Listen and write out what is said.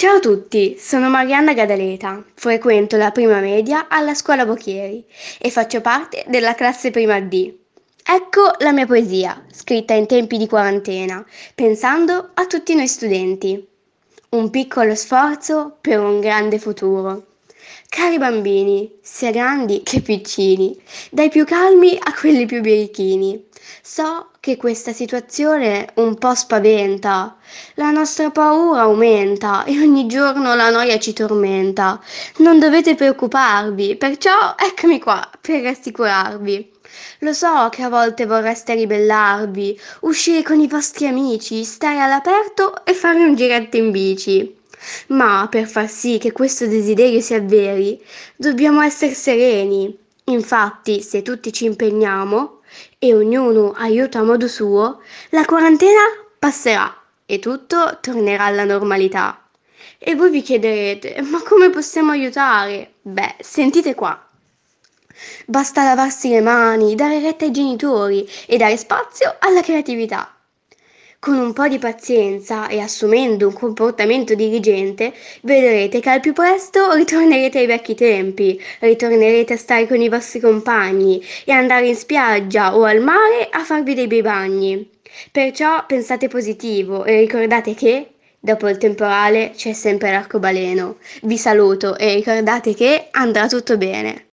Ciao a tutti, sono Marianna Gadaleta, frequento la prima media alla scuola Bocchieri e faccio parte della classe prima D. Ecco la mia poesia, scritta in tempi di quarantena, pensando a tutti noi studenti. Un piccolo sforzo per un grande futuro. Cari bambini, sia grandi che piccini, dai più calmi a quelli più birichini. So che questa situazione un po' spaventa, la nostra paura aumenta e ogni giorno la noia ci tormenta. Non dovete preoccuparvi, perciò eccomi qua per rassicurarvi. Lo so che a volte vorreste ribellarvi, uscire con i vostri amici, stare all'aperto e fare un giretto in bici. Ma per far sì che questo desiderio si avveri, dobbiamo essere sereni. Infatti, se tutti ci impegniamo e ognuno aiuta a modo suo, la quarantena passerà e tutto tornerà alla normalità. E voi vi chiederete, ma come possiamo aiutare? Beh, sentite qua. Basta lavarsi le mani, dare retta ai genitori e dare spazio alla creatività. Con un po' di pazienza e assumendo un comportamento diligente, vedrete che al più presto ritornerete ai vecchi tempi, ritornerete a stare con i vostri compagni e andare in spiaggia o al mare a farvi dei bei bagni. Perciò pensate positivo e ricordate che dopo il temporale c'è sempre l'arcobaleno. Vi saluto e ricordate che andrà tutto bene.